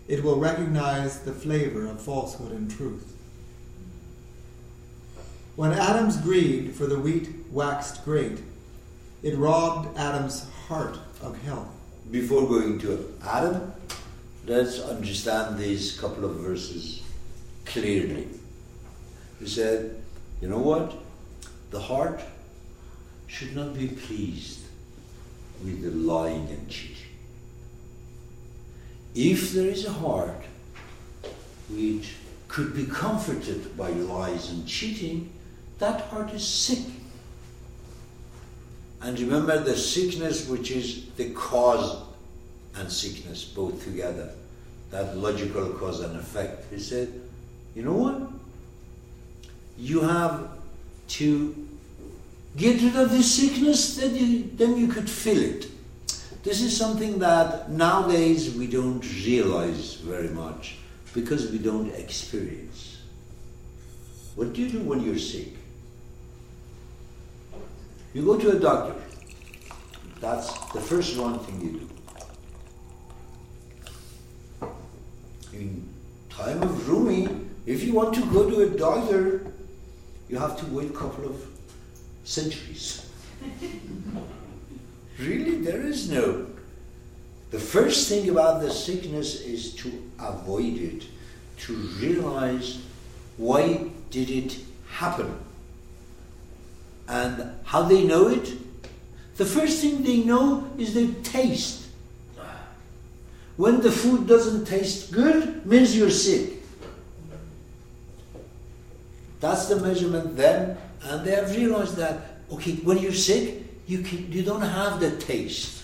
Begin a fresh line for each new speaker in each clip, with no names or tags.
it will recognize the flavor of falsehood and truth. When Adam's greed for the wheat waxed great, it robbed Adam's heart of health.
Before going to Adam, let's understand these couple of verses clearly. He said, you know what? The heart should not be pleased with the lying and cheating. If there is a heart which could be comforted by lies and cheating, that heart is sick. And remember the sickness which is the cause and sickness both together, that logical cause and effect. He said, you know what? You have to get rid of this sickness, then you could feel it. This is something that nowadays we don't realize very much because we don't experience. What do you do when you're sick? You go to a doctor. That's the first one thing you do. In time of Rumi, if you want to go to a doctor, you have to wait a couple of centuries. Really, there is no. The first thing about the sickness is to avoid it, to realize why did it happen. And how they know it? The first thing they know is the taste. When the food doesn't taste good, means you're sick. That's the measurement then, and they have realized that, okay, when you're sick, you don't have the taste.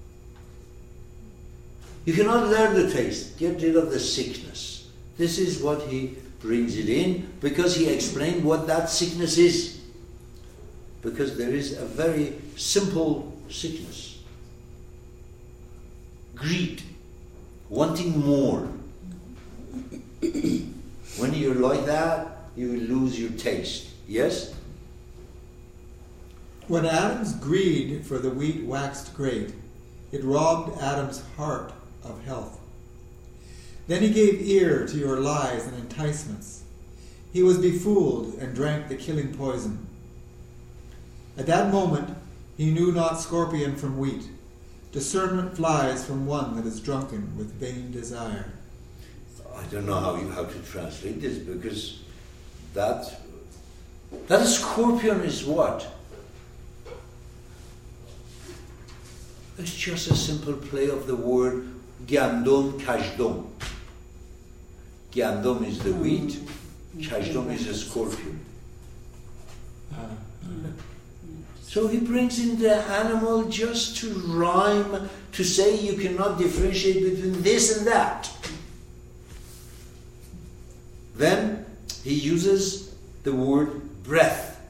You cannot learn the taste. Get rid of the sickness. This is what he brings it in, because he explained what that sickness is. Because there is a very simple sickness. Greed. Wanting more. When you're like that, you will lose your taste. Yes?
When Adam's greed for the wheat waxed great, it robbed Adam's heart of health. Then he gave ear to your lies and enticements. He was befooled and drank the killing poison. At that moment, he knew not scorpion from wheat. Discernment flies from one that is drunken with vain desire.
I don't know how to translate this, because that scorpion is what? It's just a simple play of the word Gyandom, Kajdom. Gyandom is the wheat, Kajdom is a scorpion. So he brings in the animal just to rhyme, to say you cannot differentiate between this and that. Then he uses the word breath.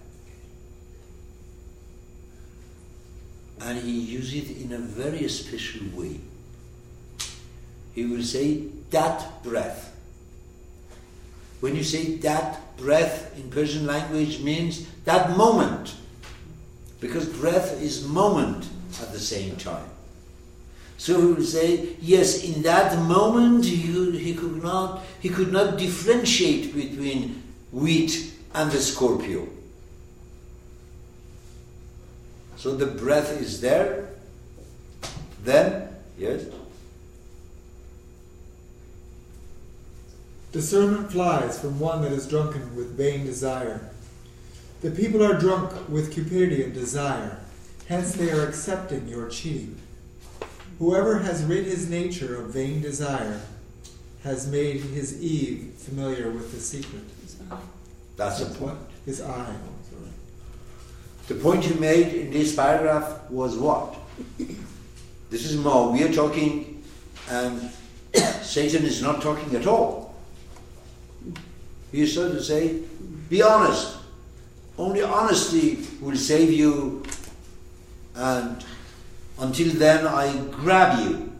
And he uses it in a very special way. He will say, that breath. When you say that breath in Persian language means that moment. Because breath is moment at the same time. So he will say, yes, in that moment he could not differentiate between wheat and the Scorpio. So the breath is there. Then, yes?
Discernment flies from one that is drunken with vain desire. The people are drunk with cupidity and desire, hence they are accepting your cheating. Whoever has rid his nature of vain desire has made his Eve familiar with the secret.
That's the point.
His eye.
The point you made in this paragraph was what? This is more, we are talking, and Satan is not talking at all. He is trying to say, be honest. Only honesty will save you, and until then I grab you.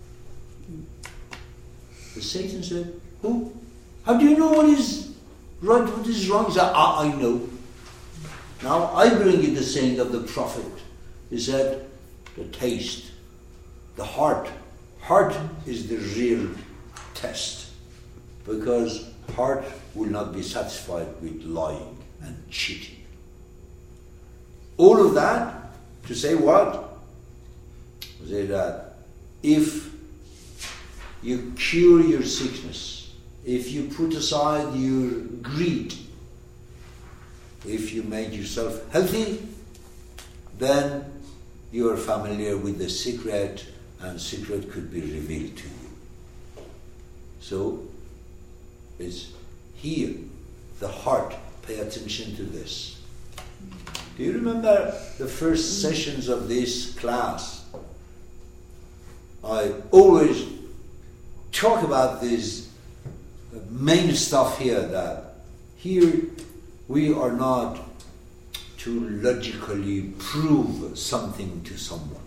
But Satan said, who? How do you know what is right, what is wrong? He said, I know. Now I bring you the saying of the Prophet. He said, the taste, the heart. Heart is the real test, because heart will not be satisfied with lying and cheating. All of that to say what? Say that if you cure your sickness, if you put aside your greed, if you make yourself healthy, then you are familiar with the secret, and secret could be revealed to you. So, it's here, the heart. Pay attention to this. Do you remember the first sessions of this class? I always talk about this main stuff here, that here we are not to logically prove something to someone.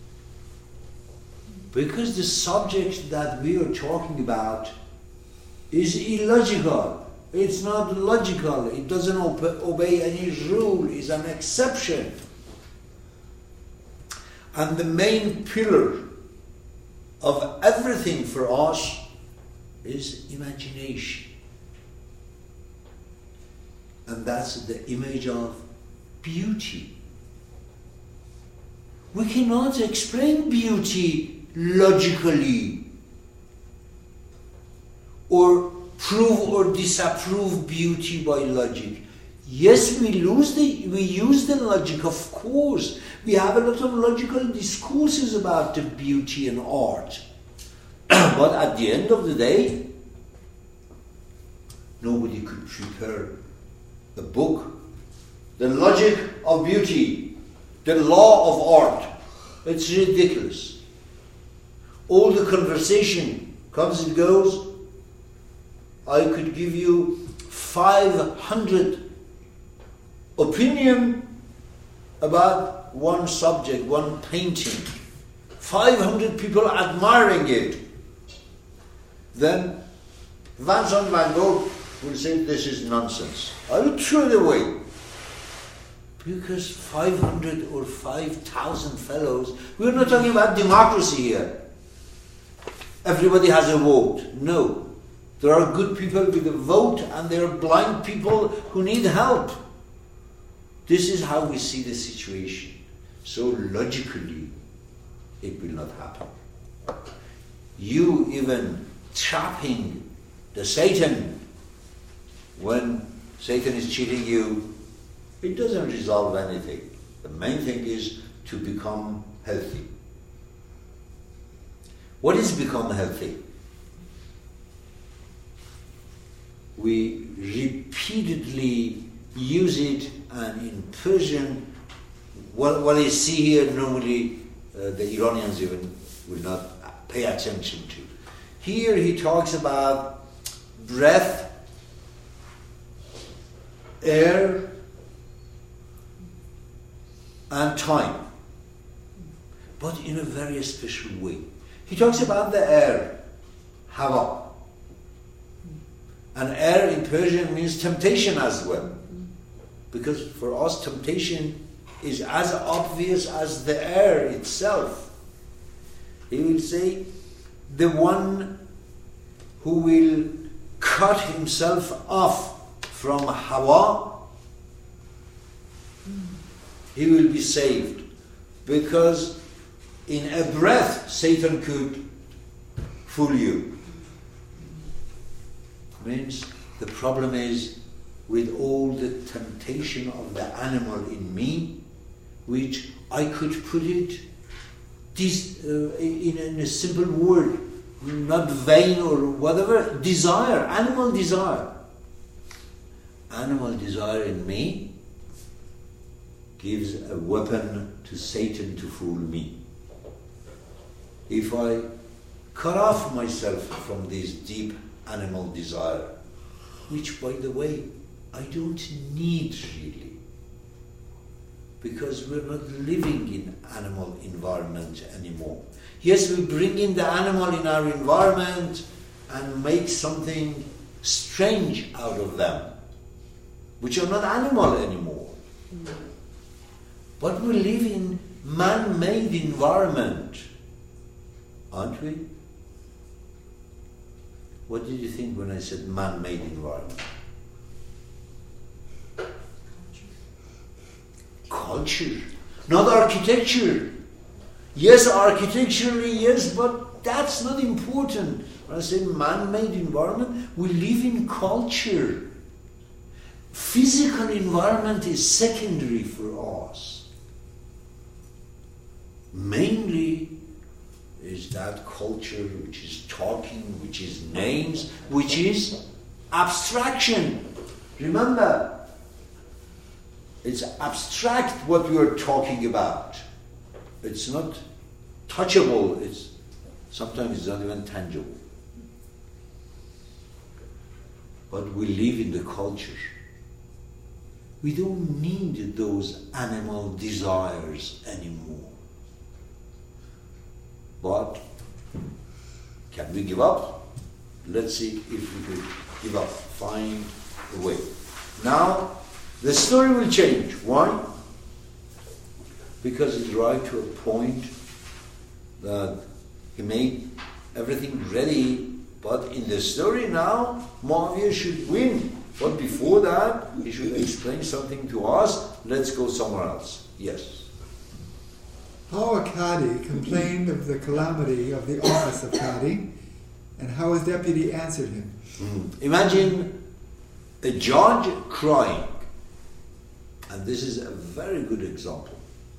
Because the subject that we are talking about is illogical. It's not logical. It doesn't obey any rule. It's an exception. And the main pillar of everything for us is imagination. And that's the image of beauty. We cannot explain beauty logically, or prove or disapprove beauty by logic. Yes, we use the logic, of course. We have a lot of logical discourses about the beauty and art. But at the end of the day, nobody could prepare a book, the logic of beauty, the law of art. It's ridiculous. All the conversation comes and goes. I could give you 500 opinion about one subject, one painting. 500 people admiring it. Then Vincent van Gogh will say this is nonsense. I will throw it away. Because 500 or 5,000 fellows, we're not talking about democracy here. Everybody has a vote. No. There are good people with a vote, and there are blind people who need help. This is how we see the situation. So logically, it will not happen. You even trapping the Satan, when Satan is cheating you, it doesn't resolve anything. The main thing is to become healthy. What is become healthy? We repeatedly use it, and in Persian, what I see here normally the Iranians even will not pay attention to. Here he talks about breath, air, and time, but in a very special way. He talks about the air, hawa. And air in Persian means temptation as well. Because for us, temptation is as obvious as the air itself. He will say, the one who will cut himself off from hawa, he will be saved. Because in a breath, Satan could fool you. Means the problem is with all the temptation of the animal in me, which I could put it in a simple word, not vain or whatever, desire, animal desire. Animal desire in me gives a weapon to Satan to fool me. If I cut off myself from this deep animal desire, which, by the way, I don't need really, because we're not living in animal environment anymore. Yes, we bring in the animal in our environment and make something strange out of them, which are not animal anymore. But we live in man-made environment, aren't we? What did you think when I said man-made environment? Culture, not architecture. Yes, architecturally, yes, but that's not important. When I say man-made environment, we live in culture. Physical environment is secondary for us. Mainly is that culture which is talking, which is names, which is abstraction. Remember, it's abstract what we are talking about. It's not touchable. Sometimes it's not even tangible. But we live in the culture. We don't need those animal desires anymore. But can we give up? Let's see if we could give up. Find a way. Now, the story will change. Why? Because it's right to a point that he made everything ready, but in the story now, Muawiyah should win. But before that, he should explain something to us. Let's go somewhere else. Yes.
How a Qadi complained of the calamity of the office of Qadi, and how his deputy answered him.
Imagine a judge crying. And this is a very good example.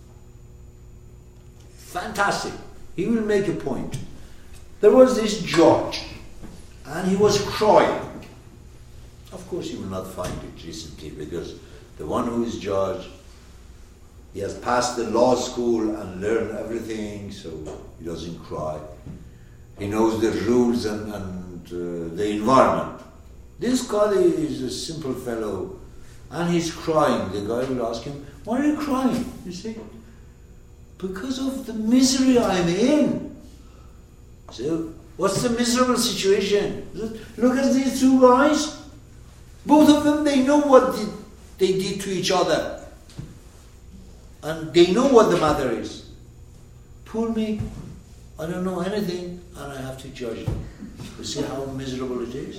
Fantastic. He will make a point. There was this judge, and he was crying. Of course, you will not find it recently, because the one who is judge, he has passed the law school and learned everything, so he doesn't cry. He knows the rules and the environment. This Qadi is a simple fellow, and he's crying. The guy will ask him, "Why are you crying?" You say, "Because of the misery I'm in." So, what's the miserable situation? Look at these two guys. Both of them, they know what they did to each other. And they know what the matter is. Poor me, I don't know anything, and I have to judge them. You see how miserable it is?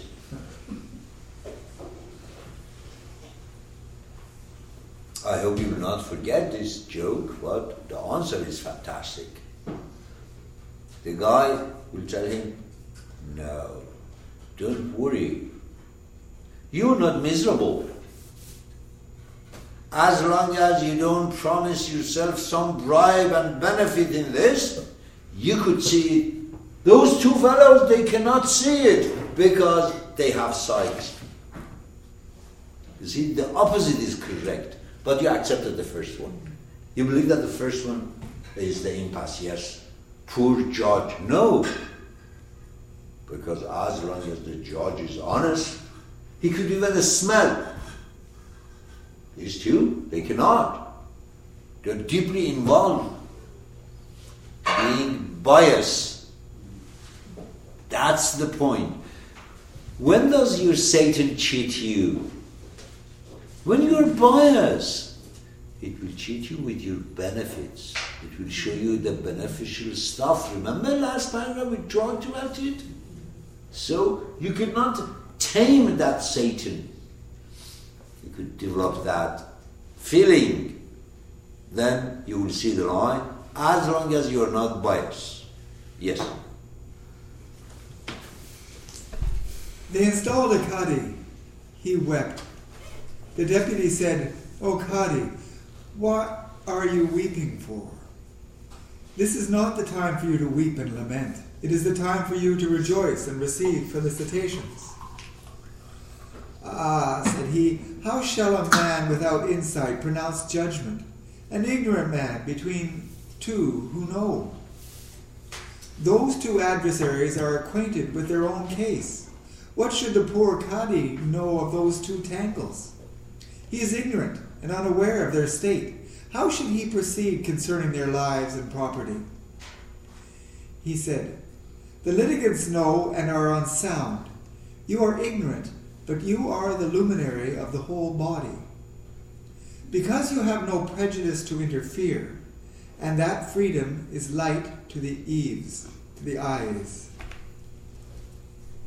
I hope you will not forget this joke, but the answer is fantastic. The guy will tell him, "No, don't worry. You're not miserable. As long as you don't promise yourself some bribe and benefit in this, you could see it. Those two fellows, they cannot see it because they have sight." You see, the opposite is correct. But you accepted the first one. You believe that the first one is the impasse, yes. Poor judge. No. Because as long as the judge is honest, he could even smell. These two, they cannot. They're deeply involved. Being biased. That's the point. When does your Satan cheat you? When you're biased, it will cheat you with your benefits. It will show you the beneficial stuff. Remember last paragraph we talked about it? So you could not tame that Satan. You could develop that feeling. Then you will see the line, as long as you are not biased. Yes?
They installed a Qadi. He wept. The deputy said, "O Qadi, what are you weeping for? This is not the time for you to weep and lament. It is the time for you to rejoice and receive felicitations." "Ah," said he, "how shall a man without insight pronounce judgment, an ignorant man between two who know? Those two adversaries are acquainted with their own case. What should the poor Qadi know of those two tangles? He is ignorant and unaware of their state. How should he proceed concerning their lives and property?" He said, "The litigants know and are unsound. You are ignorant, but you are the luminary of the whole body. Because you have no prejudice to interfere, and that freedom is light to the eyes.